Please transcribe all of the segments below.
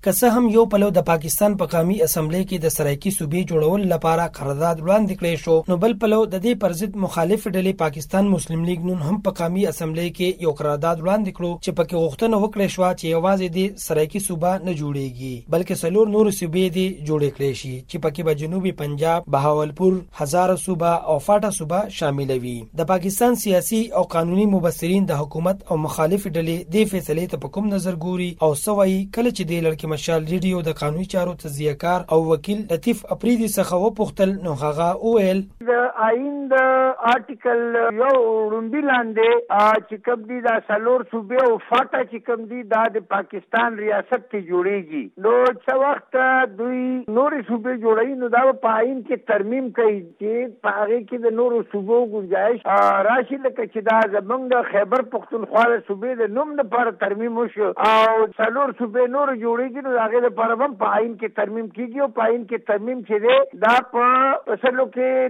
که څه هم یو پلو د پاکستان په قومي اسمبلی کې د سرایکي صوبې جوړول لپاره قرارداد وړاندې کړی شو، نو بل پلو د دې پر ضد مخالف ډلې پاکستان مسلم لیگ نن هم په قومي اسمبلی کې یو قرارداد وړاندې کړو چې پکې غوښتنه وکړې شو چې یوازې د سرایکي صوبه نه جوړیږي بلکې څلور نور صوبې دي جوړې کړې شي چې پکې به جنوبي پنجاب، بهاولپور، هزاره صوبه او فاټا صوبه شامل وي. د پاکستان سیاسي او قانوني مبصرین د حکومت او مخالف ډلې د فیصلې ته په کوم نظر ګوري او سوي کله چې د لړکی مشال ریډیو د قانوني چارو تجزیه‌کار او وکیل لطیف اپریدي څخه وپوښتل، نو هغه وویل د آئین د آرټیکل یو رومبي لاندې چې کوم دي د سلور صوبې او فاټا چې کوم دي د پاکستان ریاست کې جوړیږي، نو څو وخت دوی نورې صوبې جوړوي نو دا په آئین کې ترمیم کوي چې په هغه کې د نورو صوبو گنجائش راشي، لکه چې دا زمونږ د خیبر پختونخوا صوبې د نوم لپاره ترمیم وشو او څلور صوبې نور جوړیږي، نو هغه لپاره هم په آئین کې ترمیم کیږي او په آئین کې ترمیم چې دی دا په اصلو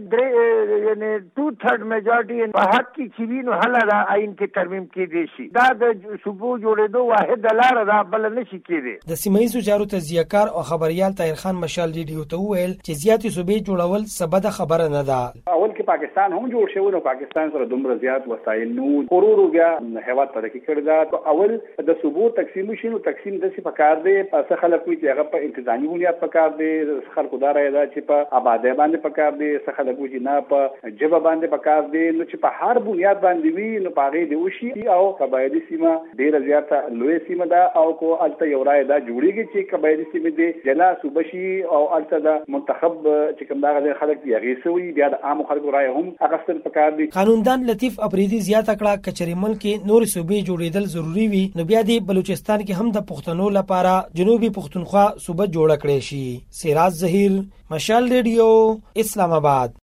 کې یعنی 2/3 میجارټي په حق کې چې وي نو هله دا آئین کې ترمیم کیدی شي. دا د صوبو جوړېدو واحد لاره ده، بل نه شي کېدی. د سیمه‌ییزو چارو تجزیه‌کار او خبريال طاهر خان مشال ریډیو ته وویل چې زیاتې صوبې جوړول سبده خبره نه ده. اول کې پاکستان هم جوړ شوی نو پاکستان سره دومره زیات وسایل نو ورورو بیا هیواد په دې کې کړی دا اول د صوبو تقسیم شي، نو تقسیم د څه پکار دی په خلک وي چې هغه په انتظامی بنیاد پکار دی، خلکو دا راځي چې په آبادی باندې پکار دی، څه خلک وي چې نه په جبه باندې پکار دی، نو چې په هر بنیاد باندې وي نو پاغې دی وشي او قبایلی سیمه ډیره زیاته لوی سیمه ده او کو الته یو رائے دا جوړیږي چې قبایلی سیمه دی جلا صوبه شي او الته د منتخب چې کوم دا خلک دی هغه سوي بیا د عام خلکو رائے هم اغستل پکار دی. قانوندان لطیف اپریدي زیاته کړه کچري ملک کې نور صوبې جوړیدل ضروری وي، نو بیا د بلوچستان کې هم د پښتنو لپاره جنوبي پښتونخوا صوبه جوړ کړي شي. سراج ظهیر، مشال ریډیو، اسلام آباد.